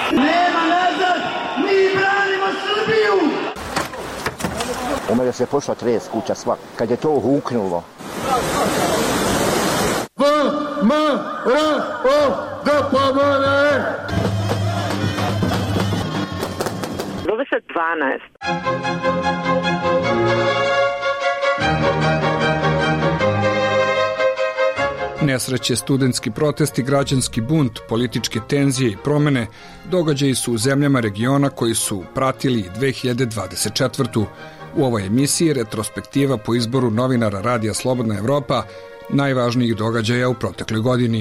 Nema nazad, mi branimo Srbiju! U mene se pošla tres kuća sva, kad je to huknulo. Da pomane! 12. Nesreće, studentski protesti, građanski bunt, političke tenzije i promene događaji su u zemljama regiona koji su pratili 2024. U ovoj emisiji retrospektiva po izboru novinara Radija Slobodna Evropa najvažnijih događaja u protekloj godini.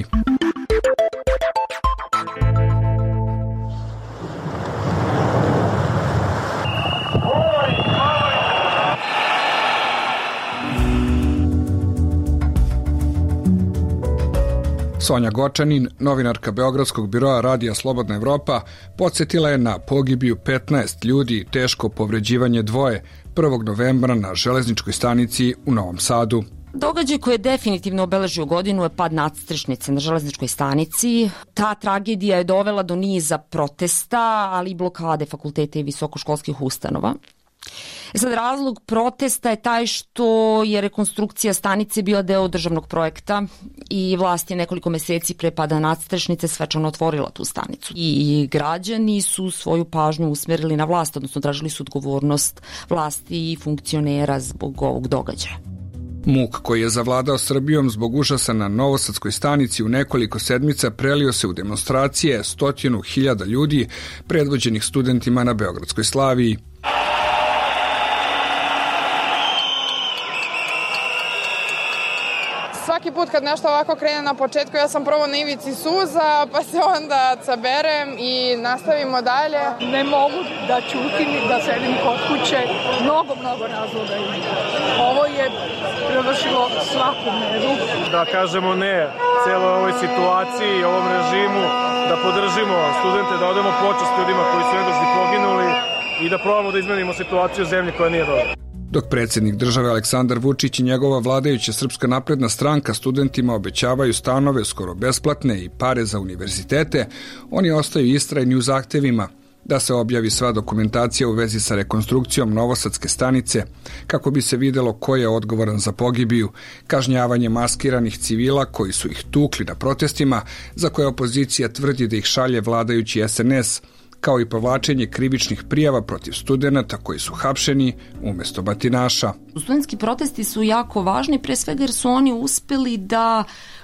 Sonja Gočanin, novinarka Beogradskog biroa Radija Slobodna Evropa, podsjetila je na pogibiju 15 ljudi i teško povređivanje dvoje 1. novembra na železničkoj stanici u Novom Sadu. Događaj koji je definitivno obeležio godinu je pad nadstrešnice na železničkoj stanici. Ta tragedija je dovela do niza protesta, ali i blokade fakulteta i visokoškolskih ustanova. Sad, razlog protesta je taj što je rekonstrukcija stanice bila deo državnog projekta i vlast je nekoliko meseci pre pada nadstrešnice svečano otvorila tu stanicu. I građani su svoju pažnju usmerili na vlast, odnosno tražili su odgovornost vlasti i funkcionera zbog ovog događaja. Muk koji je zavladao Srbijom zbog užasa na Novosadskoj stanici u nekoliko sedmica prelio se u demonstracije 100.000 ljudi predvođenih studentima na Beogradskoj Slaviji. Svaki put kad nešto ovako krene na početku, ja sam prvo na ivici suza, pa se onda saberem i nastavimo dalje. Ne mogu da ćutim, da sedim kod kuće, mnogo razloga ima. Ovo je prevršilo svaku meru. Da kažemo ne celoj ovoj situaciji i ovom režimu, da podržimo studente, da odemo počast ljudima koji su nedužni poginuli i da probamo da izmenimo situaciju u zemlji koja nije dobra. Dok predsjednik države Aleksandar Vučić i njegova vladajuća Srpska napredna stranka studentima obećavaju stanove skoro besplatne i pare za univerzitete, oni ostaju istrajni u zahtevima da se objavi sva dokumentacija u vezi sa rekonstrukcijom Novosadske stanice, kako bi se videlo ko je odgovoran za pogibiju, kažnjavanje maskiranih civila koji su ih tukli na protestima, za koje opozicija tvrdi da ih šalje vladajući SNS, kao i povlačenje krivičnih prijava protiv studenata koji su hapšeni umesto batinaša. Studentski protesti su jako važni, pre svega jer su oni uspeli da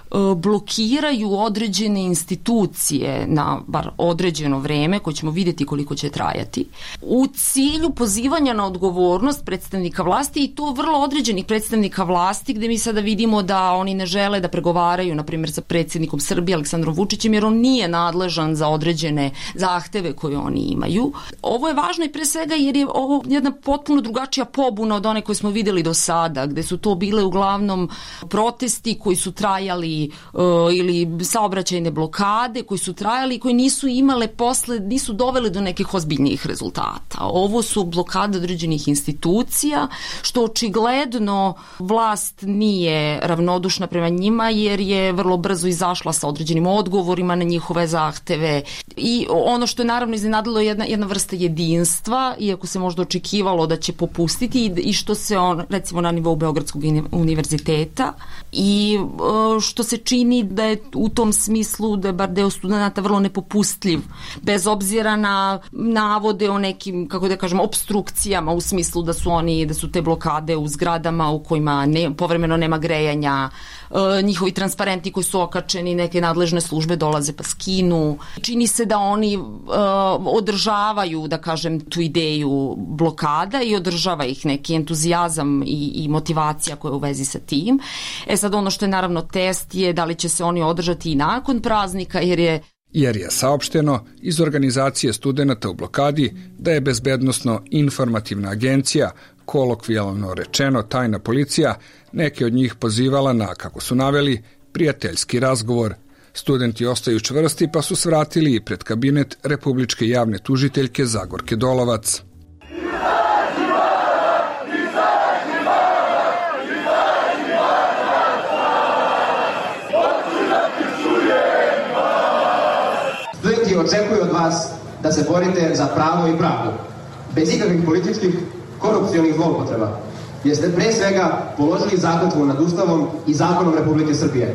blokiraju određene institucije na bar određeno vreme, koje ćemo vidjeti koliko će trajati, u cilju pozivanja na odgovornost predstavnika vlasti i to vrlo određenih predstavnika vlasti, gde mi sada vidimo da oni ne žele da pregovaraju, na primjer, sa predsjednikom Srbije Aleksandrom Vučićem, jer on nije nadležan za određene zahteve koje oni imaju. Ovo je važno i pre svega jer je ovo jedna potpuno drugačija pobuna od one koje smo videli do sada, gde su to bile uglavnom protesti koji su trajali ili saobraćajne blokade koji su trajali i koji nisu imale nisu dovele do nekih ozbiljnijih rezultata. Ovo su blokade određenih institucija, što očigledno vlast nije ravnodušna prema njima, jer je vrlo brzo izašla sa određenim odgovorima na njihove zahteve. I ono što je naravno iznenadilo je jedna vrsta jedinstva, iako se možda očekivalo da će popustiti, i što se recimo na nivou Beogradskog univerziteta, i što se čini da je u tom smislu da je bar deo studenta vrlo nepopustljiv, bez obzira na navode o nekim, kako da kažem, obstrukcijama, u smislu da su te blokade u zgradama u kojima povremeno nema grejanja, njihovi transparenti koji su okačeni, neke nadležne službe dolaze pa skinu. Čini se da oni održavaju, da kažem, tu ideju blokada i održava ih neki entuzijazam i motivacija koja je u vezi sa tim. Sad ono što je naravno test je da li će se oni održati i nakon praznika, jer je saopšteno iz organizacije studenata u blokadi da je Bezbednosno-informativna agencija, kolokvijalno rečeno tajna policija, neke od njih pozivala na, kako su naveli, prijateljski razgovor. Studenti ostaju čvrsti pa su svratili i pred kabinet Republičke javne tužiteljke Zagorke Dolovac. Studenti očekuju od vas da se borite za pravo i pravdu, bez ikakvih političkih korupcionih zloupotreba, jer ste pre svega položili zakletvu nad Ustavom i zakonom Republike Srbije.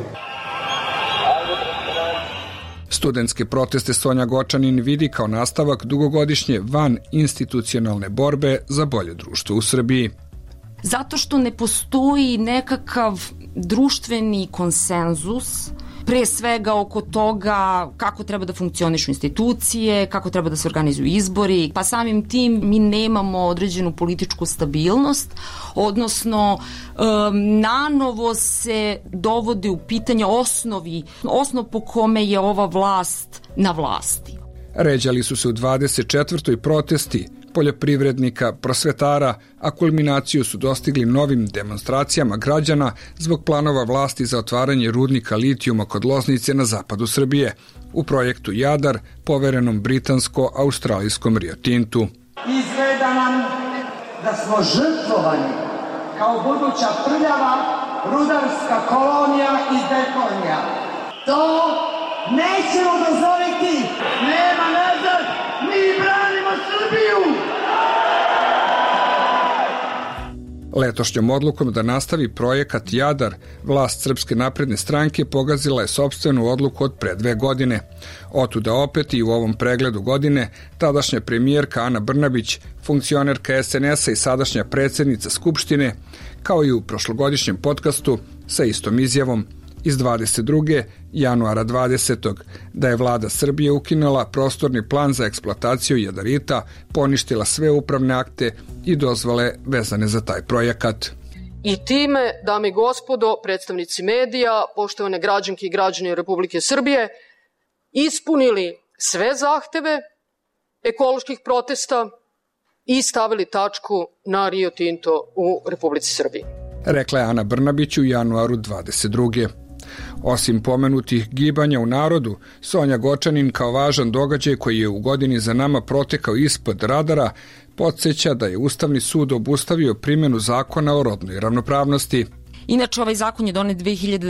Studentske proteste Sonja Gočanin vidi kao nastavak dugogodišnje van institucionalne borbe za bolje društvo u Srbiji. Zato što ne postoji nekakav društveni konsenzus, pre svega oko toga kako treba da funkcionišu institucije, kako treba da se organizuju izbori, pa samim tim mi nemamo određenu političku stabilnost, odnosno nanovo se dovode u pitanje osnov po kome je ova vlast na vlasti. Ređali su se u 24. protesti poljoprivrednika, prosvetara, a kulminaciju su dostigli novim demonstracijama građana zbog planova vlasti za otvaranje rudnika litijuma kod Loznice na zapadu Srbije u projektu Jadar, poverenom britansko-australijskom Rio Tintu. Izgleda nam da smo žrtvovani kao buduća prljava rudarska kolonija iz deponija. To nećemo dozvoliti! Nema nazad! Mi branimo Srbiju! Letošnjom odlukom da nastavi projekat Jadar, vlast Srpske napredne stranke pogazila je sopstvenu odluku od pre 2 godine. Otuda opet i u ovom pregledu godine tadašnja premijerka Ana Brnabić, funkcionerka SNS-a i sadašnja predsjednica Skupštine, kao i u prošlogodišnjem podcastu sa istom izjavom iz 22. januara 20. da je vlada Srbije ukinula prostorni plan za eksploataciju jadarita, poništila sve upravne akte i dozvole vezane za taj projekat. I time, dame i gospodo, predstavnici medija, poštovane građanke i građani Republike Srbije, ispunili sve zahteve ekoloških protesta i stavili tačku na Rio Tinto u Republici Srbiji. Rekla je Ana Brnabić u januaru 22. Osim pomenutih gibanja u narodu, Sonja Gočanin kao važan događaj koji je u godini za nama protekao ispod radara, podsjeća da je Ustavni sud obustavio primjenu zakona o rodnoj ravnopravnosti. Inače, ovaj zakon je donet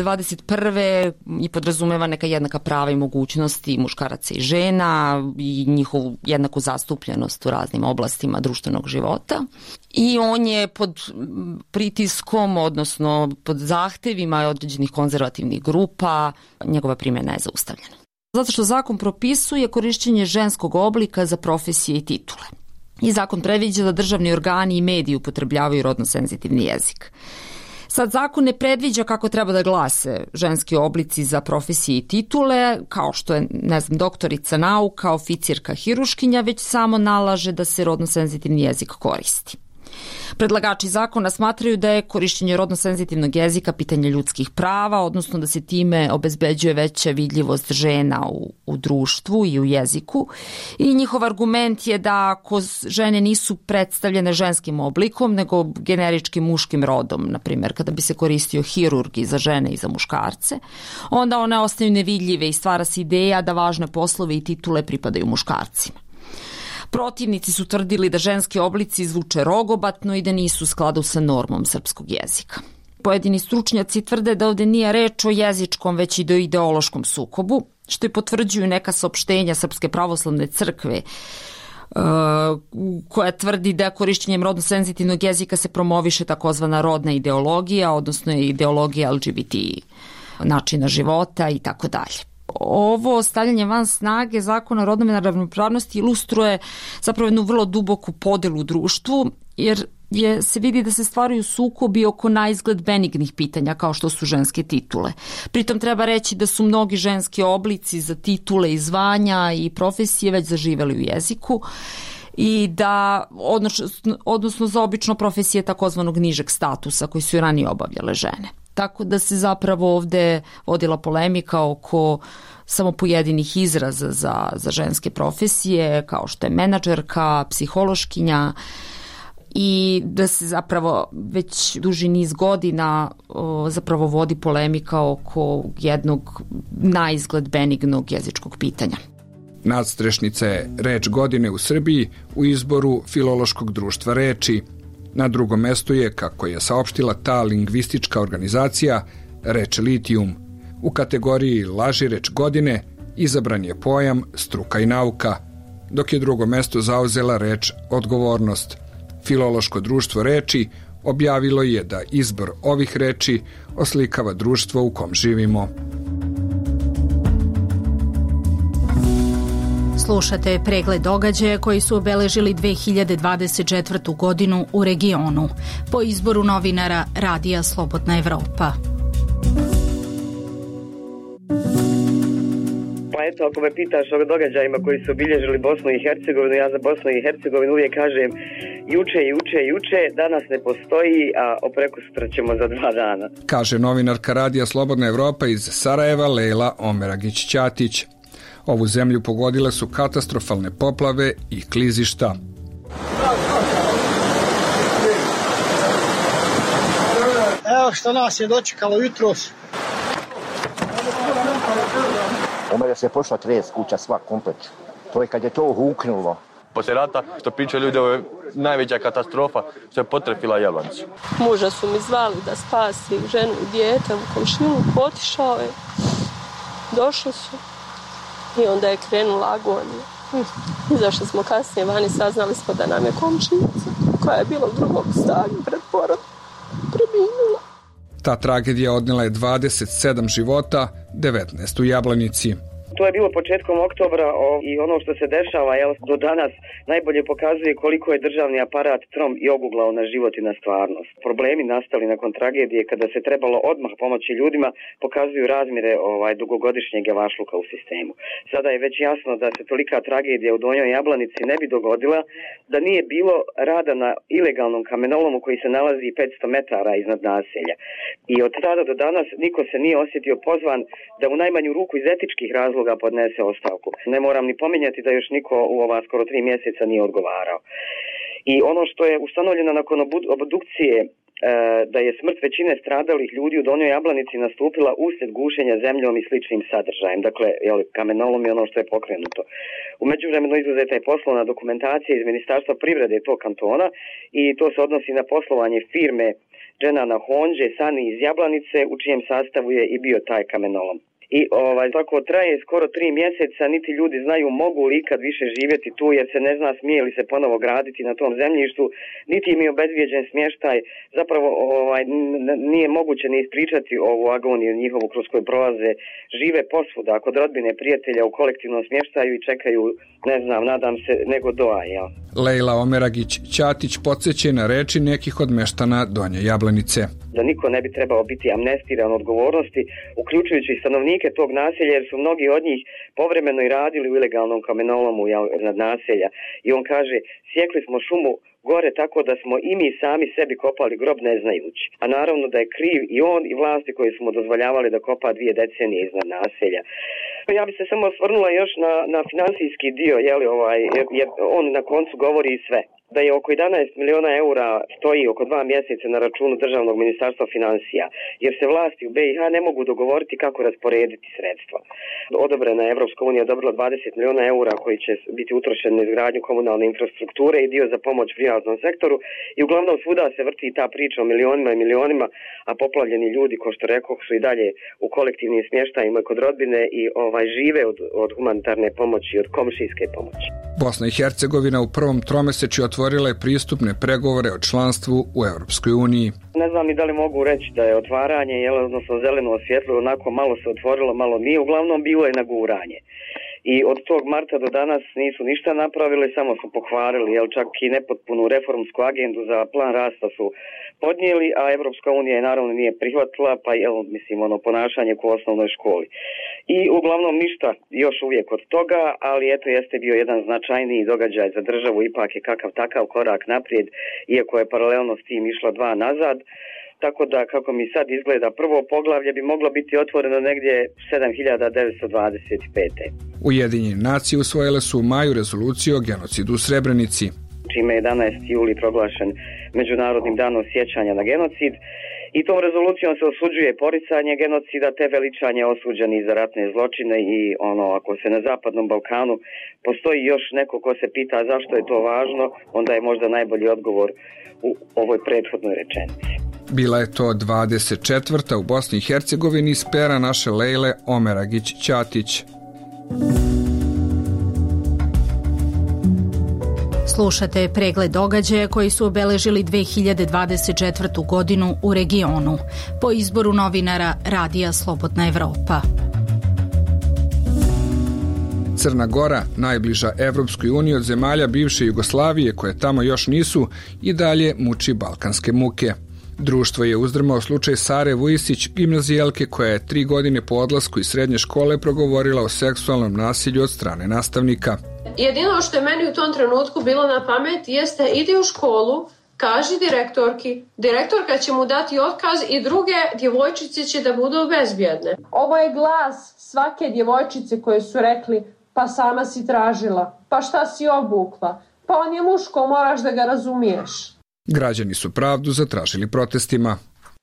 2021. i podrazumeva neka jednaka prava i mogućnosti muškaraca i žena i njihovu jednaku zastupljenost u raznim oblastima društvenog života. I on je pod pritiskom, odnosno pod zahtevima određenih konzervativnih grupa, njegova primjena je zaustavljena. Zato što zakon propisuje korišćenje ženskog oblika za profesije i titule. I zakon predviđa da državni organi i mediji upotrebljavaju rodno senzitivni jezik. Sad, zakon ne predviđa kako treba da glase ženski oblici za profesije i titule, kao što je, doktorica nauka, oficirka, hiruškinja, već samo nalaže da se rodno senzitivni jezik koristi. Predlagači zakona smatraju da je korišćenje rodno senzitivnog jezika pitanje ljudskih prava, odnosno da se time obezbeđuje veća vidljivost žena u društvu i u jeziku. I njihov argument je da ako žene nisu predstavljene ženskim oblikom, nego generičkim muškim rodom, na primjer kada bi se koristio hirurg i za žene i za muškarce, onda one ostaju nevidljive i stvara se ideja da važne poslove i titule pripadaju muškarcima. Protivnici su tvrdili da ženski oblici zvuče rogobatno i da nisu u skladu sa normom srpskog jezika. Pojedini stručnjaci tvrde da ovde nije reč o jezičkom, već i o ideološkom sukobu, što i potvrđuju neka saopštenja Srpske pravoslavne crkve, koja tvrdi da korišćenjem rodno senzitivnog jezika se promoviše takozvana rodna ideologija, odnosno ideologija LGBT načina života i tako dalje. Ovo stavljanje van snage zakona o rodnoj ravnopravnosti ilustruje zapravo jednu vrlo duboku podelu u društvu, jer se vidi da se stvaraju sukobi oko naizgled benignih pitanja kao što su ženske titule. Pritom treba reći da su mnogi ženski oblici za titule i zvanja i profesije već zaživeli u jeziku i da, odnosno za obično profesije takozvanog nižeg statusa koji su i ranije obavljale žene. Tako da se zapravo ovde vodila polemika oko samo pojedinih izraza za ženske profesije, kao što je menadžerka, psihološkinja, i da se zapravo već duži niz godina zapravo vodi polemika oko jednog naizgled benignog jezičkog pitanja. Nadstrešnica je reč godine u Srbiji u izboru Filološkog društva reči. Na drugom mestu je, kako je saopštila ta lingvistička organizacija, reč litijum. U kategoriji laži reč godine izabran je pojam struka i nauka. dok je drugo mesto zauzela reč odgovornost. Filološko društvo reči objavilo je da izbor ovih reči oslikava društvo u kom živimo. Slušate pregled događaja koji su obeležili 2024. godinu u regionu po izboru novinara Radija Slobodna Evropa. Pa eto, ako me pitaš o događajima koji su obilježili Bosnu i Hercegovinu, ja za Bosnu i Hercegovinu uvijek kažem juče, danas ne postoji, a prekosutra ćemo za 2 dana. Kaže novinarka Radija Slobodna Evropa iz Sarajeva Lejla Omeragić-Ćatić. Ovu zemlju pogodile su katastrofalne poplave i klizišta. Evo što nas je dočekalo jutros. U mene se pošla 30 kuća, sva komplet. To je kad je to huknulo. Poslije rata, što pričaju ljudi, ovo je najveća katastrofa što je potrefila Jablanicu. Muža su mi zvali da spasi ženu i dijete u komšiluku, otišao je, došli su i onda je krenula agonija. Izašli smo kasnije vani, saznali smo da nam je komšinica, koja je bila u drugom stanju pred porodom, preminula. Ta tragedija odnela je 27 života, 19 u Jablanici. To je bilo početkom oktobra i ono što se dešava do danas najbolje pokazuje koliko je državni aparat trom i oguglao na život i na stvarnost. Problemi nastali nakon tragedije kada se trebalo odmah pomoći ljudima pokazuju razmjere dugogodišnjeg javašluka u sistemu. Sada je već jasno da se tolika tragedija u Donjoj Jablanici ne bi dogodila da nije bilo rada na ilegalnom kamenolomu koji se nalazi 500 metara iznad naselja. I od tada do danas niko se nije osjetio pozvan da u najmanju ruku iz etičkih razloga podnese ostavku. Ne moram ni pominjati da još niko u ova skoro 3 mjeseca nije odgovarao. I ono što je ustanovljeno nakon obdukcije da je smrt većine stradalih ljudi u Donjoj Jablanici nastupila uslijed gušenja zemljom i sličnim sadržajem. Dakle, kamenolom je ono što je pokrenuto. U međuvremenu izuzeta je poslovna dokumentacija iz Ministarstva privrede tog kantona i to se odnosi na poslovanje firme Dženana Honđe, Sani iz Jablanice, u čijem sastavu je i bio taj kamenolom. I tako traje skoro 3 mjeseca, niti ljudi znaju mogu li ikad više živjeti tu, jer se ne zna smije li se ponovo graditi na tom zemljištu, niti im je obezvijeđen smještaj. Zapravo nije moguće ni ispričati ovu agoniju njihovu kroz koju prolaze. Žive posvuda kod rodbine, prijatelja u kolektivnom smještaju i čekaju, ne znam, nadam se, nego doa, jel? Lejla Omeragić-Ćatić podsjeća na reči nekih od meštana Donje Jablanice. Da niko ne bi trebao biti amnestiran odgovornosti, uključujući i stanovnike tog naselja, jer su mnogi od njih povremeno i radili u ilegalnom kamenolomu nad naselja. I on kaže, sjekli smo šumu gore tako da smo i mi sami sebi kopali grob ne znajući. A naravno da je kriv i on i vlasti koji su mu dozvoljavali da kopa 2 decenije iznad naselja. Ja bi se samo osvrnula još na financijski dio, jer on na koncu govori i sve. Da je oko 11 miliona eura stoji oko 2 mjeseca na računu Državnog ministarstva financija, jer se vlasti u BiH ne mogu dogovoriti kako rasporediti sredstva. Odobrena je Evropska unija odobrila 20 miliona eura koji će biti utrošeni na izgradnju komunalne infrastrukture i dio za pomoć privatnom sektoru i uglavnom svuda se vrti ta priča o milionima i milionima, a poplavljeni ljudi, ko što rekoh, su i dalje u kolektivnim smještajima kod rodbine i žive od humanitarne pomoći, od komšijske pomoći. Bosna i Hercegovina u prvom tromesečju otvorila je pristupne pregovore o članstvu u Europskoj uniji. Ne znam ni da li mogu reći da je otvaranje, odnosno zeleno osvjetlo, onako malo se otvorilo, malo nije, uglavnom bilo je naguranje. I od tog marta do danas nisu ništa napravili, samo su pokvarili, čak i nepotpunu reformsku agendu za plan rasta su podnijeli, a Evropska unija je naravno nije prihvatila, pa ponašanje u osnovnoj školi. I uglavnom ništa još uvijek od toga, ali jeste bio jedan značajniji događaj za državu, ipak je kakav takav korak naprijed, iako je paralelno s tim išla 2 nazad. Tako da, kako mi sad izgleda, prvo poglavlje bi moglo biti otvoreno negdje 7925. Ujedinjene nacije usvojile su u maju rezoluciju o genocidu u Srebrenici, čime je 11. juli proglašen Međunarodnim danom sjećanja na genocid. I tom rezolucijom se osuđuje poricanje genocida te veličanje osuđenih za ratne zločine i ako se na Zapadnom Balkanu postoji još neko ko se pita zašto je to važno, onda je možda najbolji odgovor u ovoj prethodnoj rečenici. Bila je to 24. u Bosni i Hercegovini iz pera naše Lejle Omeragić-Ćatić. Slušate pregled događaja koji su obeležili 2024. godinu u regionu po izboru novinara Radija Slobodna Evropa. Crna Gora, najbliža Evropskoj uniji od zemalja bivše Jugoslavije koje tamo još nisu, i dalje muči balkanske muke. Društvo je uzdrmao slučaj Sare Vujisić, gimnazijelke koja je 3 godine po odlasku iz srednje škole progovorila o seksualnom nasilju od strane nastavnika. Jedino što je meni u tom trenutku bilo na pamet jeste idi u školu, kaži direktorki, direktorka će mu dati otkaz i druge djevojčice će da budu bezbjedne. Ovo je glas svake djevojčice koje su rekli pa sama si tražila, pa šta si obukla, pa on je muško, moraš da ga razumiješ. Građani su pravdu zatražili protestima.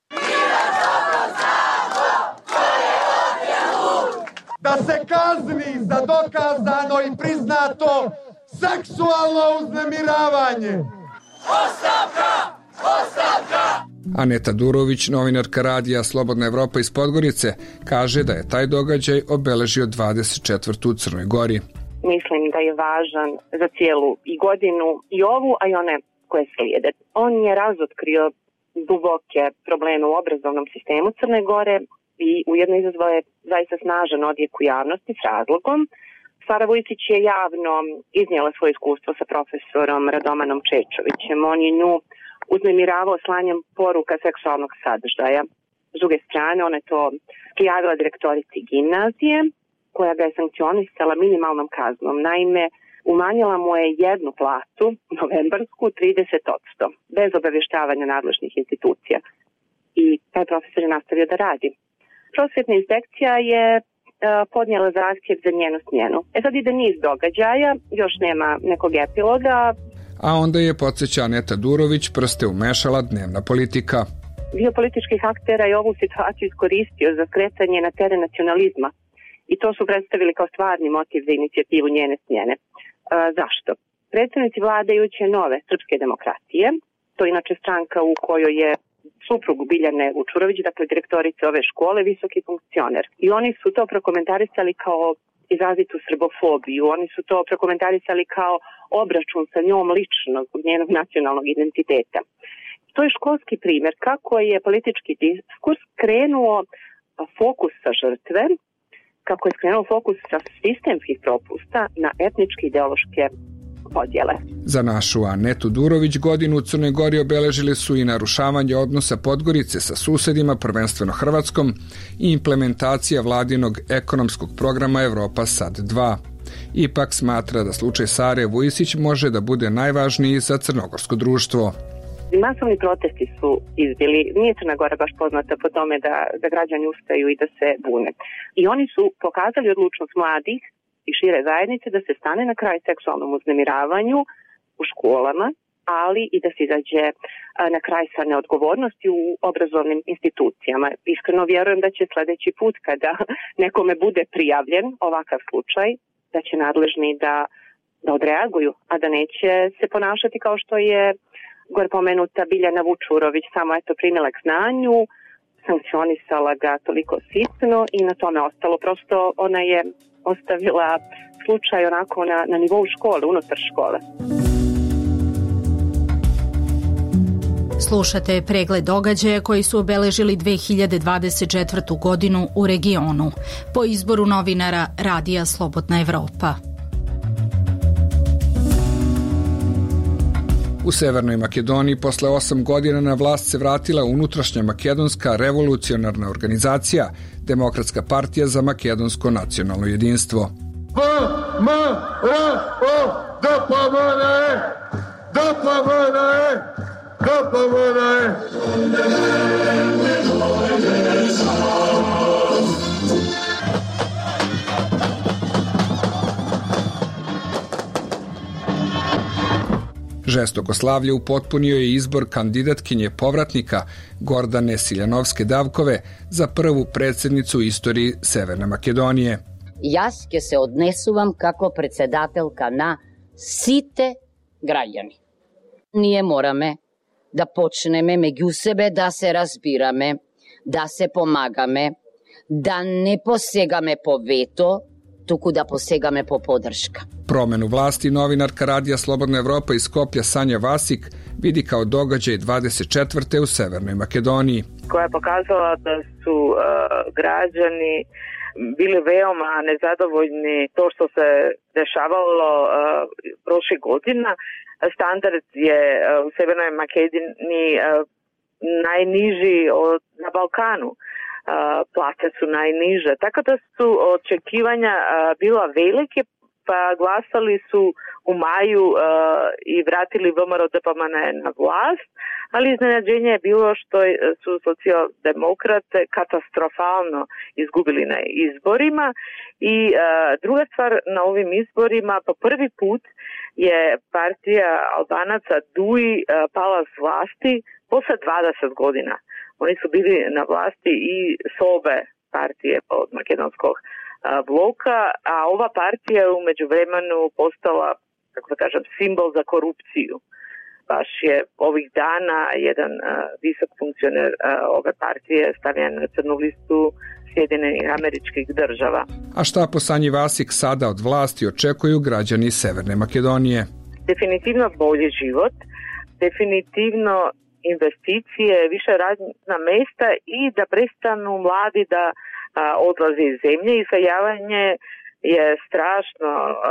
Da se kazni za dokazano i priznato seksualno uznemiravanje. Ostavka! Ostavka! Aneta Durović, novinarka Radija Slobodna Evropa iz Podgorice, kaže da je taj događaj obeležio 24. u Crnoj Gori. Mislim da je važan za cijelu i godinu i ovu, a i one koje slijede. On je razotkrio duboke probleme u obrazovnom sistemu Crne Gore i ujedno izazvao je zaista snažan odjek u javnosti s razlogom. Sara Vujisić je javno iznijela svoje iskustvo sa profesorom Radomanom Čečovićem. On je nju uznemiravao slanjem poruka seksualnog sadržaja. S druge strane, ona je to prijavila direktorici gimnazije, koja ga je sankcionisala minimalnom kaznom. Naime, umanjila mu je jednu platu, novembarsku, 30%, bez obavještavanja nadležnih institucija. I taj profesor je nastavio da radi. Prosvjetna inspekcija je podnijela zahtjev za njenu smjenu. Sad ide niz događaja, još nema nekog epiloga. A onda je, podsjeća Aneta Durović, prste umešala dnevna politika. Dio političkih aktera je ovu situaciju iskoristio za skretanje na teren nacionalizma i to su predstavili kao stvarni motiv za inicijativu njene smjene. Zašto? Predstavnici vladajuće nove srpske demokratije, to je inače stranka u kojoj je suprug Biljane Vučurović, dakle direktorica ove škole, visoki funkcioner. I oni su to prokomentarisali kao izrazitu srbofobiju, oni su to prokomentarisali kao obračun sa njom lično zbog njenog nacionalnog identiteta. To je školski primjer kako je politički diskurs krenuo fokus sa žrtve, kako je skrenuo fokus sa sistemskih propusta na etničke ideološke podjele. Za našu Anetu Durović godinu u Crnoj Gori obeležili su i narušavanje odnosa Podgorice sa susedima, prvenstveno Hrvatskom, i implementacija vladinog ekonomskog programa Evropa Sad 2. Ipak smatra da slučaj Sare Vujisić može da bude najvažniji za crnogorsko društvo. Masovni protesti su izbili. Nije Crna Gora baš poznata po tome da građani ustaju i da se bune. I oni su pokazali odlučnost mladih i šire zajednice da se stane na kraj seksualnom uznemiravanju u školama, ali i da se izađe na kraj sa neodgovornosti u obrazovnim institucijama. Iskreno vjerujem da će sljedeći put kada nekome bude prijavljen ovakav slučaj, da će nadležni da odreaguju, a da neće se ponašati kao što je gore pomenuta Biljana Vučurović, samo primila k znanju, sankcionisala ga toliko sitno i na tome ostalo. Prosto ona je ostavila slučaj onako na nivou škole, unutar škole. Slušate pregled događaja koji su obeležili 2024. godinu u regionu po izboru novinara Radija Slobodna Evropa. U Severnoj Makedoniji posle 8 godina na vlast se vratila unutrašnja makedonska revolucionarna organizacija Demokratska partija za makedonsko nacionalno jedinstvo. Žestoko slavlje upotpunio je izbor kandidatkinje povratnika Gordane Siljanovske-Davkove za prvu predsjednicu u istoriji Severne Makedonije. Jaz ќе se odnesuvam како председателка на сите граѓани. Ние мораме да почнеме меѓу себе да се разбираме, да се помагаме, да не посегаме по вето tuku da posegame po podrška. Promenu vlasti novinarka Radija Slobodna Evropa iz Skoplja Sanja Vasik vidi kao događaj 24. u Severnoj Makedoniji. Koja je pokazala da su građani bili veoma nezadovoljni to što se dešavalo prošle godina. Standard je u Severnoj Makedoniji najniži na Balkanu. Plate su najniže. Tako da su očekivanja bila velike, pa glasali su u maju i vratili VMRO DPMNE na vlast, ali iznenađenje je bilo što su socijaldemokrate katastrofalno izgubili na izborima i druga stvar, na ovim izborima po prvi put je partija Albanaca DUI pala s vlasti posle 20 godina. Oni su bili na vlasti i s obe partije od makedonskog bloka, a ova partija je u međuvremenu postala, kako da kažem, simbol za korupciju. Baš je ovih dana jedan visok funkcioner ove partije stavljen na crnu listu Sjedinjenih Američkih Država. A šta po Sanji Vasik sada od vlasti očekuju građani Severne Makedonije? Definitivno bolji život, definitivno investicije, više radna mesta i da prestanu mladi da odlaze iz zemlje. Iseljavanje je strašno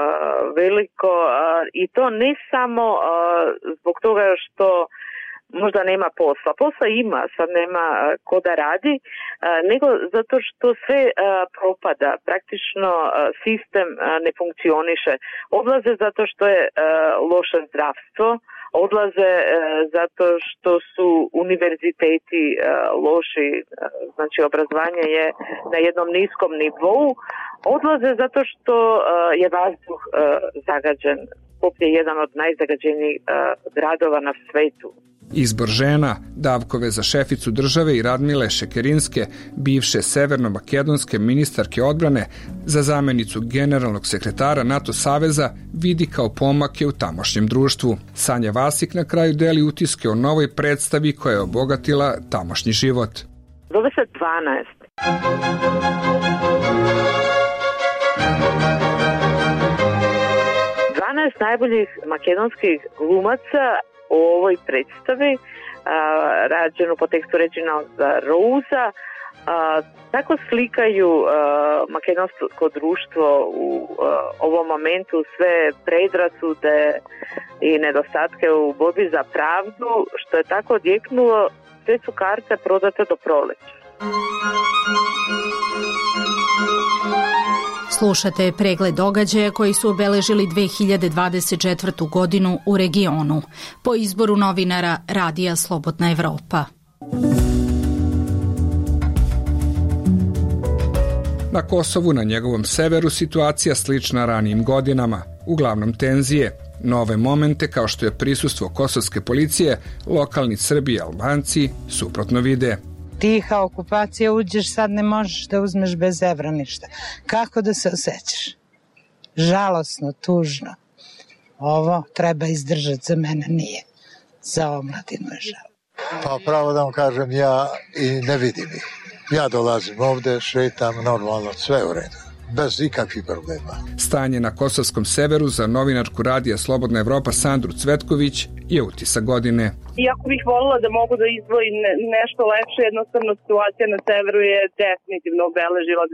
veliko i to ne samo zbog toga što možda nema posla. Posla ima, sad nema ko da radi, nego zato što sve propada. Praktično sistem ne funkcioniše. Odlaze zato što je loše zdravstvo, odlaze zato što su univerziteti loši, znači obrazovanje je na jednom niskom nivou, odlaze zato što je vazduh zagađen. Skoplje je jedan od najzagađenijih gradova na svetu. Izbor žena, Davkove za šeficu države i Radmile Šekerinske, bivše severno-makedonske ministarke odbrane, za zamenicu generalnog sekretara NATO saveza, vidi kao pomake u tamošnjem društvu. Sanja Vasik na kraju deli utiske o novoj predstavi koja je obogatila tamošnji život. Zove se 12. 12 najboljih makedonskih glumaca u ovoj predstavi, rađenu po tekstu Reginalda Rousa, tako slikaju makedonsko društvo u ovom momentu, sve predrasude i nedostatke u borbi za pravdu, što je tako odjeknulo, sve su karte prodate do proleća. Slušate pregled događaja koji su obeležili 2024. godinu u regionu, po izboru novinara Radija Slobodna Evropa. Na Kosovu, na njegovom severu, situacija slična ranijim godinama, uglavnom tenzije. Nove momente, kao što je prisustvo kosovske policije, lokalni Srbi i Albanci suprotno vide. Tiha okupacija, uđeš, sad ne možeš da uzmeš bez evra ništa. Kako da se osjećaš? Žalosno, tužno. Ovo treba izdržati, za mene nije. Za omladinu je žal. Pa pravo da vam kažem, ja i ne vidim ih. Ja dolazim ovde, šetam, normalno, sve u redu. Bez ikakvih problema. Stanje na kosovskom severu za novinarku Radija Slobodna Evropa Sandru Cvetković je utisak godine. Iako bih volila da mogu da izdvojim nešto lepše, jednostavno situacija na severu je definitivno obeležila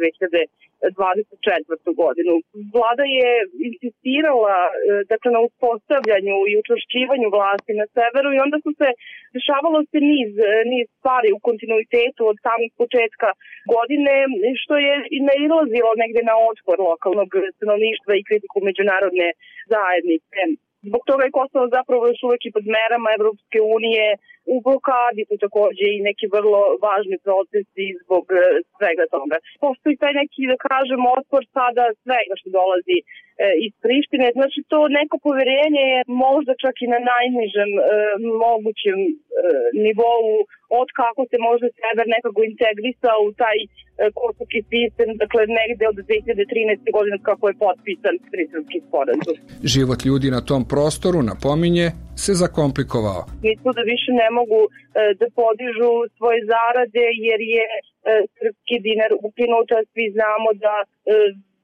2024. godinu. Vlada je insistirala na uspostavljanju i učvršćivanju vlasti na severu i onda su se dešavalo se niz stvari u kontinuitetu od samog početka godine, što je nailazilo negde na otpor lokalnog stanovništva i kritiku međunarodne zajednice. Zbog toga je Kosovo zapravo još uvek i pod merama Evropske unije, u blokadi su takođe i neki vrlo važni procesi zbog svega toga. Postoji taj neki, da kažem, otpor sada svega što dolazi iz Prištine. Znači to neko poverenje je možda čak i na najnižem mogućem nivou od kako se može sever nekako integrisao u taj kosovski sistem, dakle negde od 2013. godine kako je potpisan Briselski sporazum. Život ljudi na tom prostoru, napominje, se zakomplikovao. Misle da više ne mogu da podižu svoje zarade jer je srpski dinar ukinut, a svi znamo da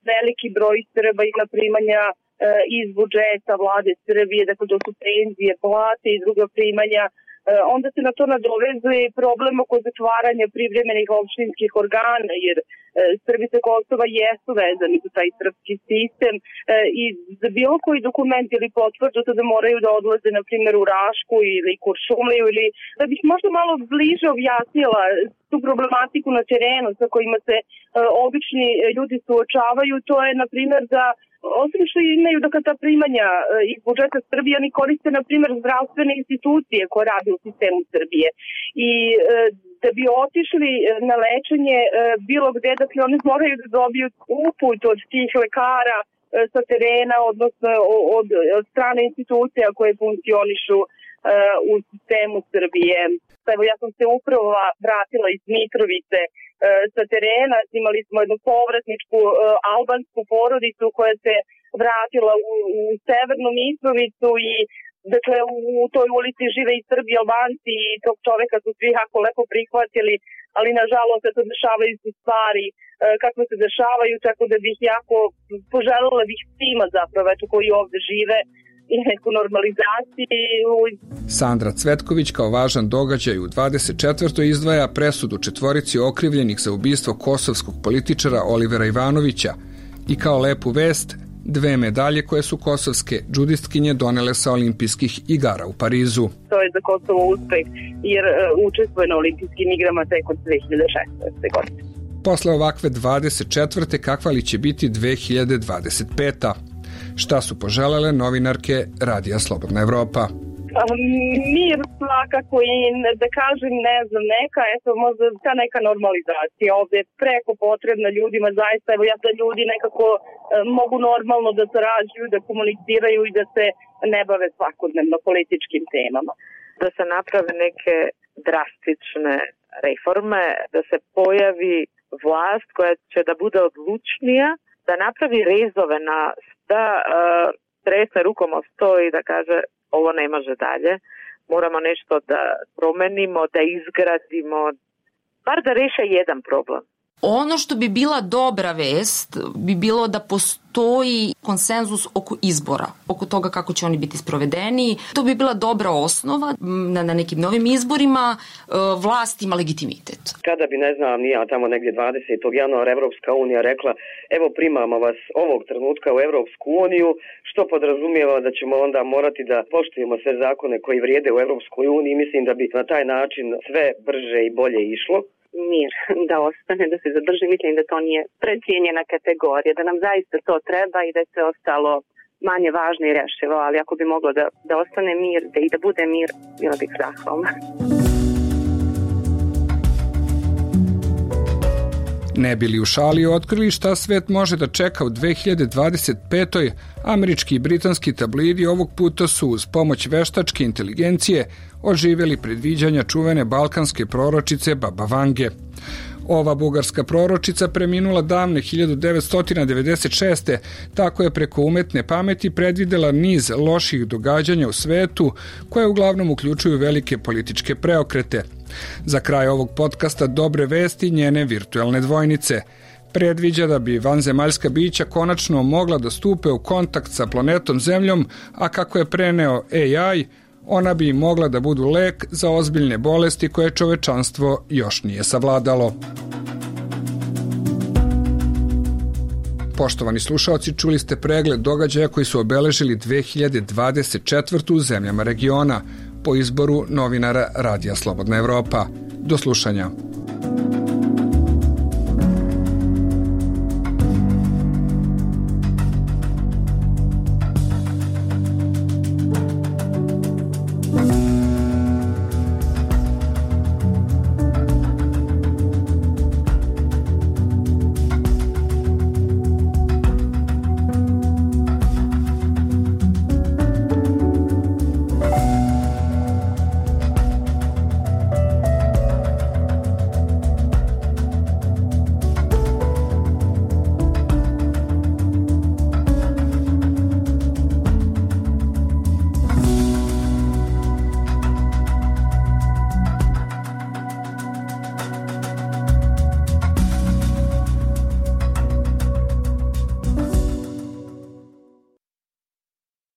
veliki broj Srba ima primanja iz budžeta vlade Srbije, dakle to su penzije, plate i druga primanja. Onda se na to nadovezuje problem oko zatvaranja privremenih opštinskih organa, jer Srbi sa Kosova jesu vezani za taj srpski sistem i za bilo koji dokument ili potvrdu da moraju da odlaze, na primjer, u Rašku ili Kuršumliju, ili da bih možda malo bliže objasnila tu problematiku na terenu sa kojima se obični ljudi suočavaju. To je, na primjer, da osim što imaju ta primanja iz budžeta Srbije, oni koriste, na primjer, zdravstvene institucije koje rade u sistemu Srbije. I da bi otišli na lečenje bilo gde, dakle, oni moraju da dobiju uput od tih lekara sa terena, odnosno od strane institucija koje funkcionišu u sistemu Srbije. Evo, ja sam se upravo vratila iz Mitrovice sa terena, imali smo jednu povratničku albansku porodicu koja se vratila u severnu Mitrovicu i dakle u toj ulici žive i Srbi i Albanci i tog čoveka su svi jako lepo prihvatili, ali nažalost se dešavaju su stvari kako se dešavaju, tako da bih jako poželjela bih svima zapravo koji ovde žive i neku normalizaciju. Sandra Cvetković kao važan događaj u 24. izdvaja presudu 4 okrivljenih za ubistvo kosovskog političara Olivera Ivanovića i kao lepu vest 2 medalje koje su kosovske džudistkinje donele sa olimpijskih igara u Parizu. To je za Kosovo uspeh jer učestvuje na olimpijskim igrama tek od 2016. godine. Posle ovakve 24. kakva li će biti 2025. Šta su poželele novinarke Radija Slobodna Evropa? Mir svakako i da kažem, ne znam, možda ta neka normalizacija ovde je preko potrebna ljudima, zaista, evo ja da ljudi nekako mogu normalno da sarađuju, da komuniciraju i da se ne bave svakodnevno političkim temama. Da se naprave neke drastične reforme, da se pojavi vlast koja će da bude odlučnija, da napravi rezove da tresne rukom o sto i da kaže ovo ne može dalje, moramo nešto da promenimo, da izgradimo, bar da reše jedan problem. Ono što bi bila dobra vest bi bilo da postoji konsenzus oko izbora, oko toga kako će oni biti sprovedeni. To bi bila dobra osnova na nekim novim izborima, vlast ima legitimitet. Kada bi, ne znam, nija tamo negdje 20. januara Evropska unija rekla evo primamo vas ovog trenutka u Evropsku uniju, što podrazumijeva da ćemo onda morati da poštujemo sve zakone koji vrijede u Evropskoj uniji. Mislim da bi na taj način sve brže i bolje išlo. Mir da ostane, da se zadrži, mislim da to nije precijenjena kategorija, da nam zaista to treba i da je sve ostalo manje važno i rešivo, ali ako bi moglo da ostane mir, da bude mir, bila bih zahvalna. Ne bili u šali otkrili šta svet može da čeka u 2025. Američki i britanski tabloidi ovog puta su uz pomoć veštačke inteligencije oživjeli predviđanja čuvene balkanske proročice Baba Vange. Ova bugarska proročica preminula davne 1996. Tako je preko umetne pameti predvidela niz loših događanja u svetu koje uglavnom uključuju velike političke preokrete. Za kraj ovog podcasta dobre vesti njene virtuelne dvojnice. Predviđa da bi vanzemaljska bića konačno mogla da stupe u kontakt sa planetom Zemljom, a kako je preneo AI, ona bi mogla da budu lek za ozbiljne bolesti koje čovečanstvo još nije savladalo. Poštovani slušaoci, čuli ste pregled događaja koji su obeležili 2024. u zemljama regiona po izboru novinara Radija Slobodna Evropa. Do slušanja.